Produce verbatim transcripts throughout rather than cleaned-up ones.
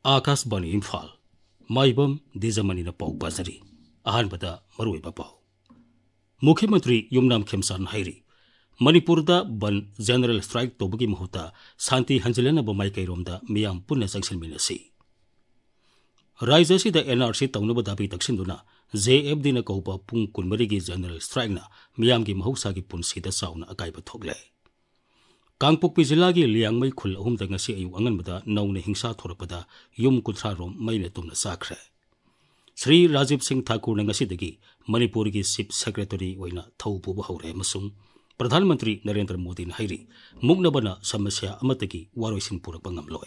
आकाशवाणी इम्फाल माइबम दिजमनी पाउ पाजरी अहानबदा मरुइबा पाउ मुख्यमंत्री युमनाम खेमसान हाइरी मणिपुरदा बन जनरल स्ट्राइक तोबगी महुता शांति हंजलनब माइकैरोमदा मियाम पुन्ना जंगसनमिनसी राज्यसिदा एनआरसी तौनब दाबी तक्सिंदुना जेएफडी न कौबा पुंग कुनमरी की जनरल स्ट्राइक ना मियाम की महौसा की पुनसीदा साउना अकाइब थोगले कांगपोकपी जिला की लियांगमई खुल अहुम दंगसी अयु अंगनबदा नौने हिंसा थोरपदा युम कुथ्रा रोम मैने तुमना साखरे श्री राजीव सिंह ठाकुर नंगसीदगी मणिपुर की चीफ सेक्रेटरी ओइना थौ पुब हौरे मसुंग प्रधानमंत्री नरेंद्र मोदी हाइरी मुक्नबना समस्या अमतगी वारोइसिन पुरक ngamloi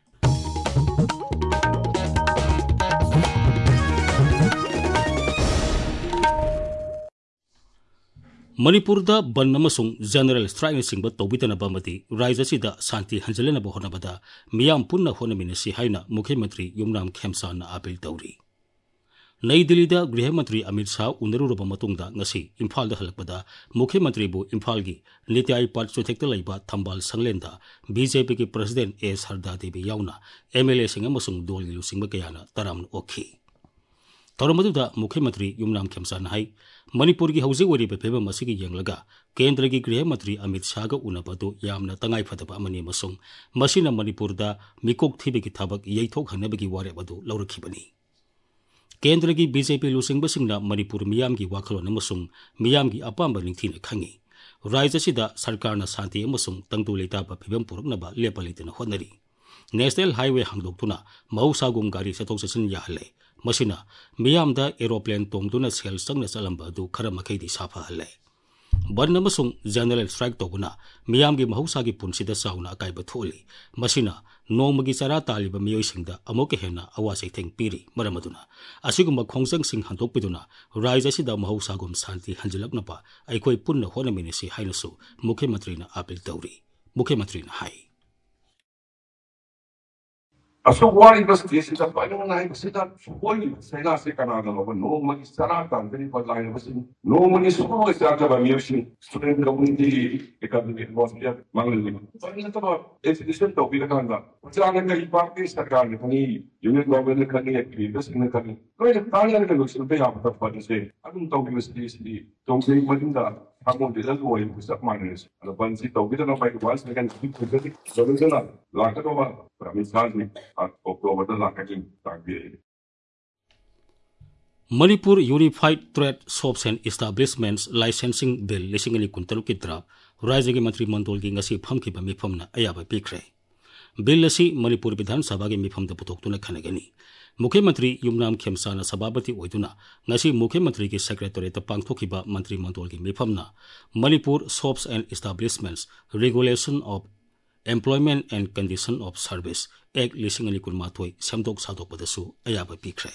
मणिपुरदा बन अमसुंग जनरल स्ट्राइक सिंग तौबितनब अमदी राज्यसिदा शांति हंजलनब होनबदा मियाम पुन्ना होनमिनसी हाइना मुख्यमंत्री युमनाम खेमसान अपील तौरी नई दिल्ली गृहमंत्री अमित शाह उनरुरब मतुंगदा ngasi इम्फाल हलकपदा मुख्यमंत्री बु इम्फाल की नित्याय पार्ट चोथेक्ता लैबा थंबाल संगलेंदा बीजेपी की प्रेसिडेंट एस हरदा देवी याउना एमएलए सिंग अमसुंग दोल गी लुसिंग कयाना तराम ओखी तौरमदुदा मुख्यमंत्री युमनाम खेमसान हाई मणिपुर की हौजिक ओरिबा फेबम असिगी यंगलगा केंद्र की गृहमंत्री अमित शाह गा उनबदु यामना तंगाई फदबा अमनी मसुंग मसिना मणिपुरदा मिकोक थीबगी थबक यैथोक हनबगी वारेबदु लौरखिबनी केंद्र की बीजेपी लुसिंगबसिंगना मणिपुर मियाम की वाखलोन अमसुंग मियाम की अपांब निंगथीना खंगी राज्यसिदा सरकारना शांति अमसुंग तंगतु लेताबा फेबम पुरकनबा लेपलितना होनरी नेशनल हाईवे हांगदोक्तुना महौसागुम गाड़ी चथोक चसिन याहले मसिना मियामदा एरोप्लेन तोंगदुना सेल संगना चलंबा दु खरा मखैदी साफाहले बन अमसुंग जनरल स्ट्राइक तोगुना मियाम की महौसागी पुनसिदा साउना अकाइब थोली मसिना नोमगी चरा तालिबा मियोइसिंगदा अमुक हेना अवासै थेंग पीरी मरमदुना असिगुम खोंजंग सिंग हंदोकपिदुना राज्यसिदा महौसागुम शांति हंजलकनपा अइखोइ पुन्ना होनमिनिसि हाइनसु मुख्यमंत्रीना अपील तौरी मुख्यमंत्रीना हाई असुक वारिबस देशदा पाइनो नाइ बसिदा सुकोइ सेना से कनादा लो नो मनि सरा कान बेनि पलाइ बसिन नो मनि सुको साका बा मियोसिन स्टूडेंट कम्युनिटी एकेडमिक वॉस्टिया मंगलनि पाइनो तो एजुकेशन तो बिला कांदा जाने कई पार्टी सरकार ने पनि यूनियन गवर्नमेंट ने कनी एक्टिविटीज ने कनी कोइ तालियान के लुक्स पे आप तक पार्टी से अदुम तो यूनिवर्सिटी से तो से मदिंदा Kamu tidak luar yang besar mana ni? Kalau bansi tahu kita nak baik was dengan kita jadi jadi sana langkah tu apa? Misalnya ni, Oktober tu langkah ini tak dia. Manipur unified trade shops and establishments licensing bill लिसिंग अनि कुंतलु की draft राज्य के मंत्रिमंडल की ngasi फमखिबा मिफमना अयाबा पिखरे bill असि मणिपुर विधानसभा के मिफमदा पुथोक्तुना खनगनी मुख्यमंत्री युमनाम खेमसाना सभापति ओइदुना ngasi मुख्यमंत्री की सेक्रेटरीत पांगथोखिबा मंत्रिमंडल की मिफमना Manipur shops and establishments regulation of employment and condition of service act लिसिंग अनि कुनमाथोय सेमदोक सादोकपदसु अयाबा पिखरे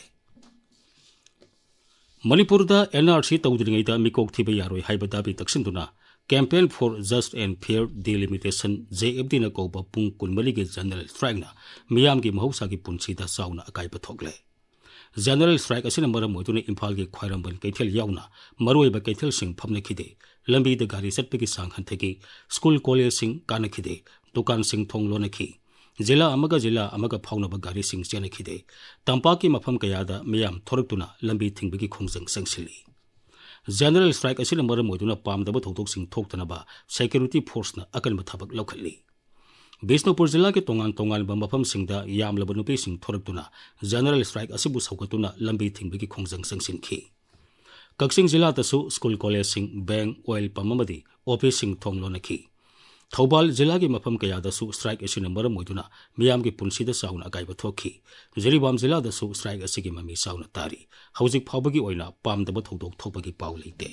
मणिपुरदा एनआरसी तौद्रिङैदा मिकोक थिबा यारोय हाइबा दाबी तक्सिंदुना campaign for just and fair delimitation JFD न कौबा पुंग कुनमरी के जनरल स्ट्राइक ना मियाम की महौसा की पुनसीदा साउना अकाइब थोगले जनरल स्ट्राइक असिना मरम मोइतुने इम्फाल के ख्वाइरंबन कैथेल याउना मरोइबा कैथेल सिंह फमनखिदे लंबी द गाड़ी चटपे की सांग हंथेगी स्कूल कॉलेज सिंह कानखिदे दुकान सिंह थोंग लोनखी जिला अमगा जिला अमगा फाउनबा गाड़ी सिंह चेनखिदे तंपाक की मफम कयादा मियाम थोरक्तुना लंबी थिंगबगी खोंजंग संगसिली जनरल स्ट्राइक असिना मरम ओइदुना पामदबा थौथोकसिंग थोक्तनबा सिक्योरिटी फोर्सना अकनबा थबक लौखली बिष्णुपुर जिला के तोंगान तोंगानबा मफमसिंगदा यामलबा नुपीसिंग थोरक्तुना जनरल स्ट्राइक असिबु सौगतुना लंबी थिंगबगी खोंजंग संगसिनखी कक्सिंग जिला तसु स्कूल कॉलेज सिंह बैंक ऑयल पंप अमदी ऑफिस सिंह थोंग लोनखी थौबाल जिला की मफम कयादसु स्ट्राइक असिना मरम ओइदुना मियाम की पुनसीदा साउना अकाइब थोखी जिरीबाम जिला दसु स्ट्राइक असिगी ममी साउना तारी हौजिक फाउबगी ओइना पामदबा थौदोक थोपगी पाउ लेते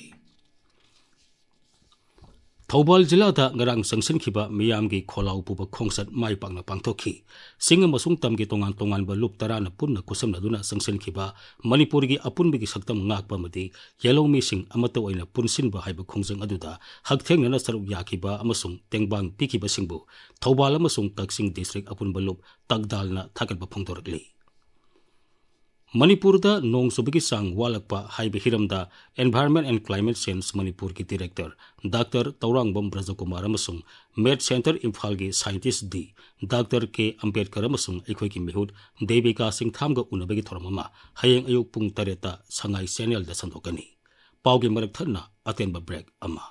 थौबाल जिला दा ngarang sangsinखिबा मियाम की खोलाउ पुबा खोंसत माइ पांगना पांगथोखी सिंग मसुंग तम की तोंगान तोंगान बा लुप तराना पुन्ना कुसमनदुना संगसिनखिबा मणिपुर की अपुनबिगी सक्तम ngakpa मदि येलो मिसिंग अमत ओइना पुनसिनबा हाइबा खोंजंग अदुदा हकथेंगना सरुक याखिबा अमसुंग तेंगबांग पिखिबा सिंगबु थौबाल अमसुंग कक्सिंग डिस्ट्रिक्ट अपुनबा लुप तगदालना थाकतबा फोंदोरकली मणिपुरदा नोंग सुबगी सांग वालकपा हाइबे हिरमदा environment and climate change Manipur की डायरेक्टर डॉक्टर तौरांगबम ब्रजकुमार अमसुंग मेड सेंटर इम्फाल की साइंटिस्ट दी डॉक्टर के अंबेडकर अमसुंग अखोई की मिहुत देविका सिंगथामगा उनबगी थोरममा हयेंग अयुक पुंग तरेता संगाई चैनल दा संदोकनी पाउगी मरक थरना अतेंबा ब्रेक अमा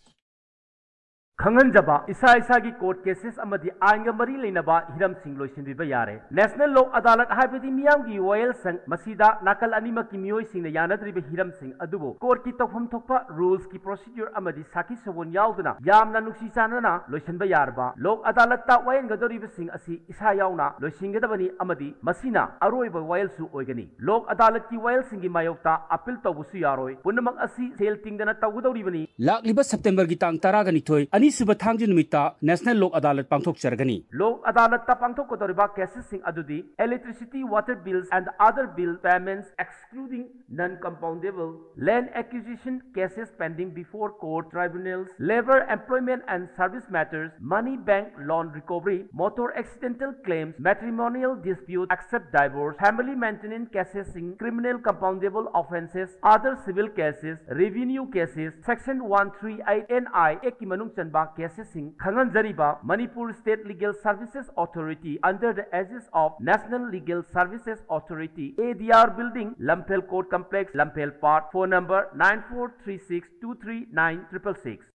खंगनजबा इसा इसा की कोर्ट केसेस अमदी आइंग मरी लेनबा हिरम सिंह लोइसिनबिबा यारे नेशनल लॉ अदालत हाइबदी मियाम की वॉयल संग मसीदा नाकल अनिमक की मियोय सिंह यानद्रिबा हिरम सिंह अदुबो कोर्ट की तौफम थोकपा रूल्स की प्रोसीजर अमदी साकी सवोन यावदना यामना नुक्सी चानना लोइसिनबा यारबा लोक अदालत ता वयन गदोरिबा सिंह असि इसा यावना लोइसिंगदबनी अमदी मसीना अरोइबा वॉयल सु ओइगनी लोक अदालत की वॉयल सिंह की मायोक्ता अपील तौबुसु यारोय पुनमक असि सेल तिंगदना तौगदौरिबनी लाक्लिबा सेप्टेम्बर की तांग तरागनिथोय अनीसुबा थांगजी नुमिता नेशनल लोक अदालत पांगथोक चरगनी लोक अदालत ता पांगथोक कोदोरिबा केसेस सिंह अदुदी electricity water bills and other bill payments excluding non compoundable land acquisition cases pending before court tribunals labour employment and service matters money bank loan recovery motor accidental claims matrimonial dispute except divorce family maintenance cases सिंह criminal compoundable offences other civil cases revenue cases section one thirty-eight N I एक की मनुंग चनबा केसेसिंग खंगन जरीबा Manipur state legal services authority under the aegis of national legal services authority A D R building Lamphel court complex Lamphel park phone number nine four three six two three nine six six six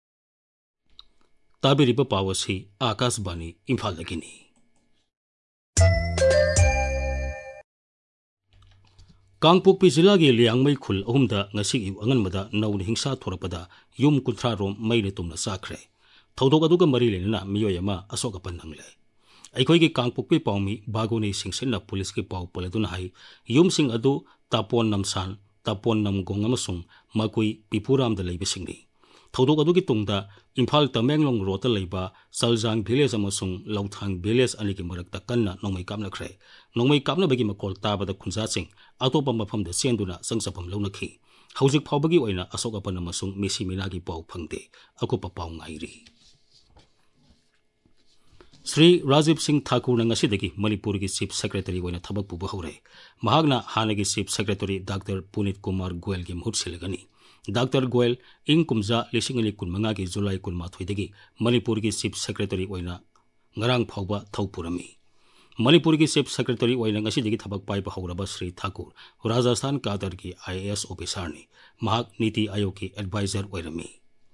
ताबिरिबा पावसी आकाशवाणी इम्फाल दगिनी कांगपोकपी जिला की लियांगमई खुल अहुमदा ngasiगी अंगनबदा noun हिंसा थोरपदा yum कुंथ्रा रोम मईले तुमना साखरे थौदोक अदुगा मरी लेना मियोय अमा असोक अपन नंगले अखोई कांगपोकपी पाउमी बागोनी सिंगसेना पुलिस की पाउ पलेदुना हाई युम सिंग अदु तापोन नमसान तापोन नमगोंग अमसुंग मकुई पिपुराम द लेबसिंगनी थौदोक अदुगी तुंगदा इम्फाल तमेंगलोंग रोड लेबा सलजांग विलेज अमसुंग लौथांग विलेज अनि की मरकता कन्ना नोंगमई कामनखरे नोंगमई कामनबगी मकोल ताबदा खुंजासिंग अतोपा मफमदा सेंदुना संगसफम लौनखी हौजिक फावबगी ओइना असोक अपन अमसुंग मिसी मिनागी पाउ फंगदे अकुपा पाउ ngairi श्री राजीव सिंह ठाकुर नंगसिदगी मणिपुर की चीफ सेक्रेटरी ओइना थबक पुबा हौरे महागना हानगी chief secretary doctor Puneet Kumar Goyal की मुहुत सिलगनी डॉक्टर गोयल इंग कुमजा लिसिंग अनि कुनमंगा की जुलाई कुनमाथोइदगी मणिपुर की चीफ सेक्रेटरी ओइना ngarang phauba thaupurammi मणिपुर की चीफ सेक्रेटरी ओइना ngasi थबक पाइबा हौरबा श्री ठाकुर राजस्थान कादर की आई ए एस ऑफिसर ने महाक नीति आयोग की एडवाइजर ओइरमी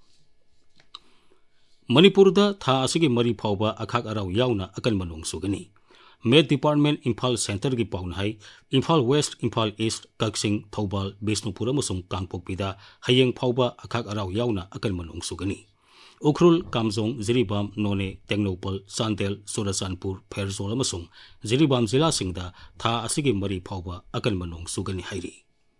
मणिपुर दा था असगी मरी फाउबा अखाक अराउ याउना अकन मनोंग सुगनी मेड डिपार्टमेंट इम्फाल सेंटर की पाउन हाई इम्फाल वेस्ट इम्फाल ईस्ट कक्सिंग थौबाल बिष्णुपुर अमसुंग कांगपोकपीदा हयेंग फाउबा अखाक अराउ याउना अकन मनोंग सुगनी उखरुल कामजोंग जिरीबाम नोने टेंगनोपल सांतेल सुरसानपुर फेरजोल अमसुंग जिरीबाम जिला सिंगदा था असगी मरी फाउबा अकन मनोंग सुगनी हाइरी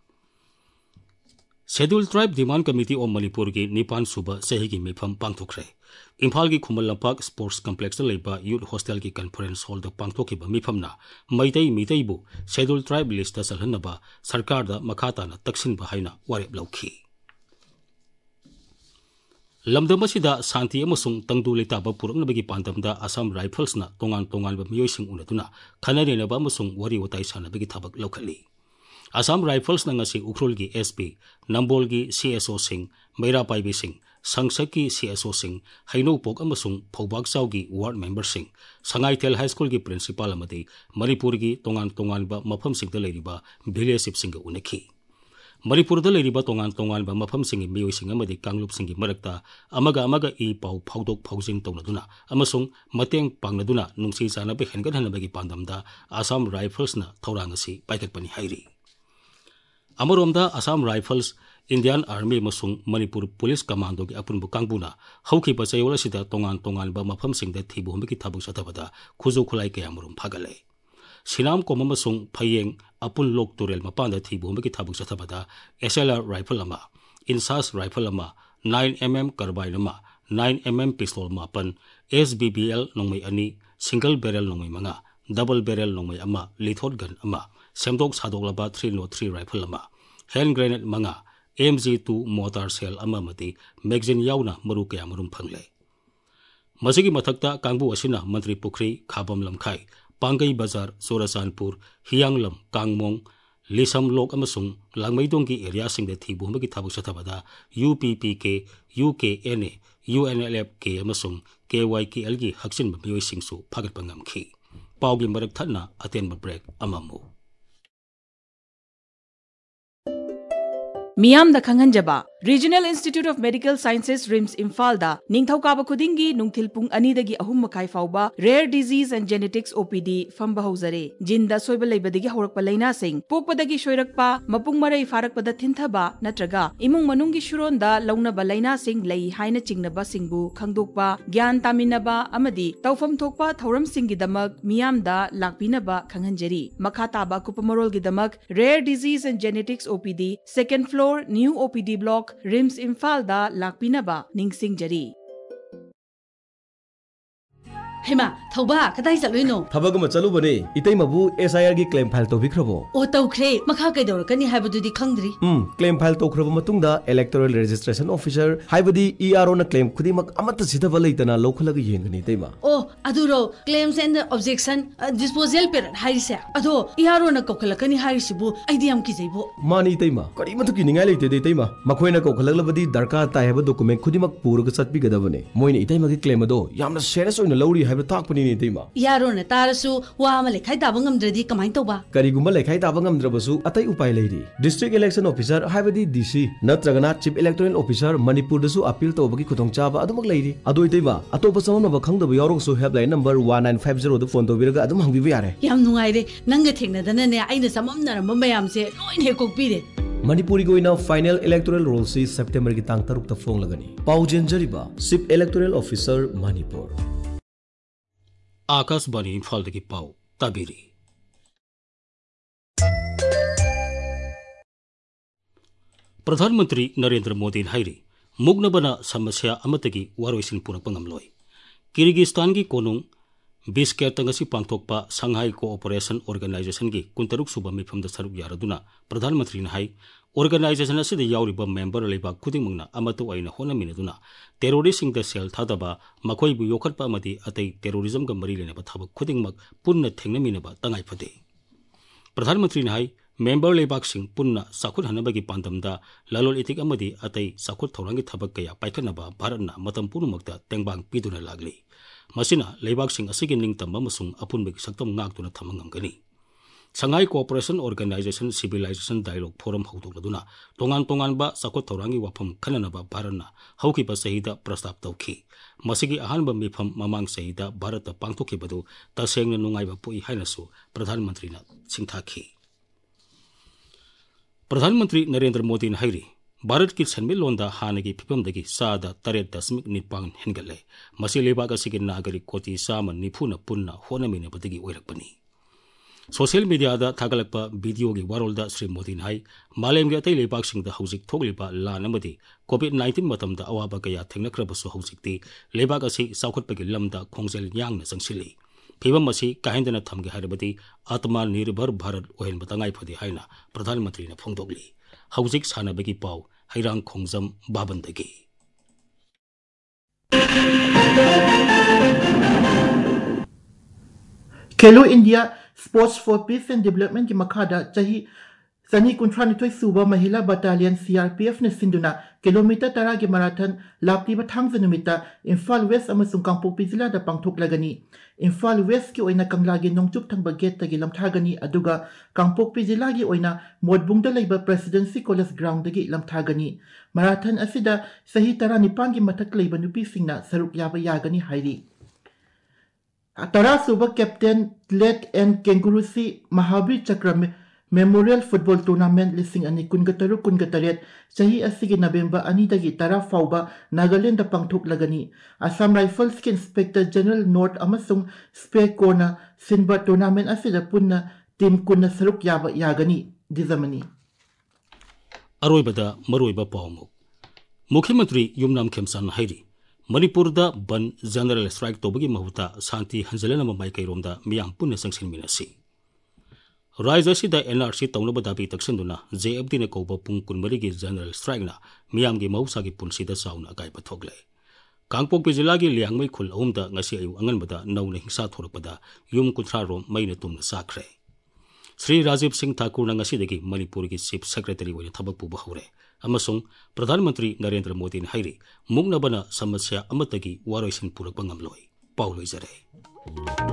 schedule tribe demand committee of Manipur की निपान सुबह सही की मिफम पांगथोखरे इम्फाल की खुमल लंपाक स्पोर्ट्स कॉम्प्लेक्स लेबा यूथ हॉस्टल की कॉन्फ्रेंस हॉल द पांगथोखिबा मिफमना मैतई मितईबु शेड्यूल ट्राइब लिस्ट चलहनबा सरकार दा मखाताना तक्सिनबा हाइना वारेप लौखी लमदम असिदा शांति अमसुंग तंगदु लेताबा पुरंगनबगी पांदमदा असम राइफल्सना तोंगान तोंगानबा मियोइसिंग उनदुना खनरेनबा अमसुंग वरी वताई सानबगी थबक लौखली असम राइफल्स नंगसी उखरुल की एस पी नंबोल की सी एस ओ सिंह मैरा पाइबी सिंह संसद की सी एस ओ सिंह हैनोपोक अमसुंग फौबागसाव की वार्ड मेंबर सिंह संगाईथेल हाई स्कूल की प्रिंसिपल अमदी मणिपुर की तोंगान तोंगानबा मफम सिंगदा लेरिबा विलेज सिंह उनखी मणिपुर दा लेरिबा तोंगान तोंगानबा मफम सिंह मियोइ सिंह अमदी कांगलुप सिंह मरकता अमगा अमगा ई पाउ फाउदोक फाउजिन तौनदुना अमसुंग मतेंग पांगनदुना नुंसी चानबे हेनगनहनबगी पांदमदा असम राइफल्सना थौरांगसी पाइकटपनी हाइरी अमरोमदा असम राइफल्स इंडियन आर्मी मसुंग मणिपुर पुलिस कमांडो की अपुनबु कांगबुना हौखिबा चयोल असिदा तोंगान तोंगानबा मफम सिंगदा थिबु हमबकी थाबु सथबदा खुजु खुलाई कया मरुम फागले सिनाम कोम मसुंग फयेंग अपुन लोक तुरेल मपांदा थिबु हमबकी थाबु सथबदा एस एल आर राइफल अमा इंसास राइफल अमा nine millimeter कार्बाइन अमा nine millimeter पिस्तौल मापन एस बी बी एल नोंमै अनि सिंगल बैरल नोंमै मंगा डबल बैरल नोंमै अमा लिथोड गन अमा सेमदोक सादोकलबा three oh three राइफल अमा हैंड ग्रेनेड मंगा M G two mortar shell अमा मती मैगजीन याउना मरु कया मरुम फंगले मसिगी मथक्ता कांगबु असिना मंत्री पुखरी खाबम लमखाई पांगई बाजार सोरासानपुर हियांगलम कांगमोंग Lisam Lok amasung Langmaidonggi area sing the Thibumagi Tabushatabada, U P P K, U K N A, U N L F K amasung K Y K L G Haksin Mabioy Singsu Pagat Pangam Ki. Paugi Marak Tana aten break amamu. Miyam da Khanganjaba Regional Institute of Medical Sciences RIMS Imphal da Ningthaukaaba Khudingi Nungthil Pung ani dagi ahum makai fauba Rare Disease and Genetics O P D famba hauzare jinda soiba leibadagi haurakpa laina sing pokpadagi shoirakpa mapung marai farakpada thinthaba natraga imung manungi shuronda launaba laina sing lei haina chingnaba singbu khangdokpa gyan taminaba amadi tawfam thokpa thauram singgi damak miyamda lakpinaba khanghanjari makha taba kupamarol gi damak Rare Disease and Genetics O P D second floor New O P D block RIMS Imphal da lakpinaba ningsingjari Hema, thauba, kadai challoino? Thabagama chalubane, itaimabu S I R gi claim file tawbikrabo. O tawkhre, makha kaidorkani haibadudi khangdri. Um, claim file tawkraba matungda electoral registration officer haibadi E R O na claim khudimak amata sidaba leitana lokhalaga yengani taima. Oh, aduro claims and objection uh, disposal period haise. Ado E R O na kokhalakani haisibu idm kijaibo. Mani taima, kari matuki ningai leite de taima. Makhoina kokhalaglavadi darka ta haiba document khudimak puraga satpi gadabane. Moina itaima gi claim ado yamna serious oina lauri Yaro na tarasu wa ma lekhai taba ngamdradi kamai toba kariguma lekhai taba ngamdrabasu atai upai leiri district election officer haibadi D C natragana chief electoral officer Manipur dasu appeal tobagi khutongchaba adumak leiri adoi teiba atopa samona khangdaba yauroksu helpline number one nine five zero da phone tobiraga adum hangbiba yare yam nungai re nanga thengnadana ne aina samamnaramba mayamse loin hekokpire Manipuri goina final electoral roll si September ki tang taruk ta phone lagani paujen jariba chief electoral officer Manipur Akas Bani Imphal dagi pau tabiri. Pradhan Mantri Narendra Modi hairi mugnabana samasya amatagi waroisin purakpa ngamloi. Kyrgyzstan gi konung Bishkek tangasi pangthokpa Shanghai Cooperation Organization gi kuntaruk suba mifamda saruk yaraduna Pradhan Mantri na hai organization asida yauriba member leibak khudingmangna amato aina honaminaduna terrorist sing da sel thadaba makhoi bu yokhatpa amadi atai terrorism ga mari lenaba thabak khudingmak punna thengnaminaba tangai phade Pradhan Mantri na hai member leibak sing punna sakhut hanabagi pandamda lalol itik amadi atai sakhut thorangi thabak kaya paikhanaba bharatna matam punumakta tengbang piduna lagli masina leibak sing asigi ningtamba masung apunbagi saktam ngakduna thamangamgani Shanghai Cooperation Organization Civilization Dialogue Forum hautukladuna tongan tongan ba sakot thorangi wafam khananaba bharatna haukiba sahida prastab tawki masigi ahanba mifam mamang sahida bharata pangthokibadu tasengna nungaiba pui hainasu Pradhan Mantri na singthakhi Pradhan Mantri Narendra Modi na hairi Bharat ki sanmil londa hanagi phipamdagi sada taret dasmik nipang hengale masi lebak asigi nagari koti sama nifuna punna honamine badagi oirakpani Social media da thagalakpa video gi warolda Sri Modi nai malem gi atai lebak singda haujik thogliba lan amadi COVID nineteen matamda awaba kaya thengnakrabasu haujikti lebak asi saukhatpagi lamda khongjel yangna sangsili phibam asi kahendana thamge harabadi atma nirbhar bharat ohen batangai phadi haina Pradhan Mantri na phongdogli haujik sanabagi pau hairang khongjam babandagi Khelo India Sports for Peace and Development ki makhada chahi sani kuntrani toy suba mahila battalion C R P F ne sinduna kilometer tara ki marathon lapti ba thang zanumita Imphal West amasung Kangpokpi jila da pangthok lagani Imphal West ki oina kangla gi nongchup thangba gate tagi lamthagani aduga Kangpokpi jila gi oina modbung da leiba Presidency College ground dagi lamthagani marathon asida sahi tara nipang ki mathak leiba nupi singna saruk yaba yagani hairi Tara Suba Captain Let and Kangaroo Si Mahabir Chakra Memorial Football Tournament lising ani kungataru kungataret sahi asigi November ani dagi tara fauba Nagaland da pangthok lagani Assam Rifles ki Inspector General North amasung Spare Corner Sinba Tournament asida punna team kunna saruk yaba yagani dizamani Aroibada maroiba pawmuk Mukhyamantri Yumnam Khemsan hairi Manipur da ban general strike tobagi mahuta santi hanjalana mamai kairomda miyam punna sangsin minasi Raja sida N R C taunaba dabi taksanduna J F D ne koba pung kunmari gi general strike na miyam gi mausa gi punsida sauna kai pathogle Kangpokpi jila gi liangmai khul ahumda ngasi ayu anganbada nauna hingsa thorakpada yum kunthra rom maina tumna sakre Shri Rajiv Singh Thakur ngasi Manipur की chief secretary होने थबक पुबा हौरे अमसुंग प्रधानमंत्री नरेंद्र मोदी ने हाइरी मुंगनबना समस्या अमतगी वारोइसिन पुरक बंगमलोई पाउलोइजरे।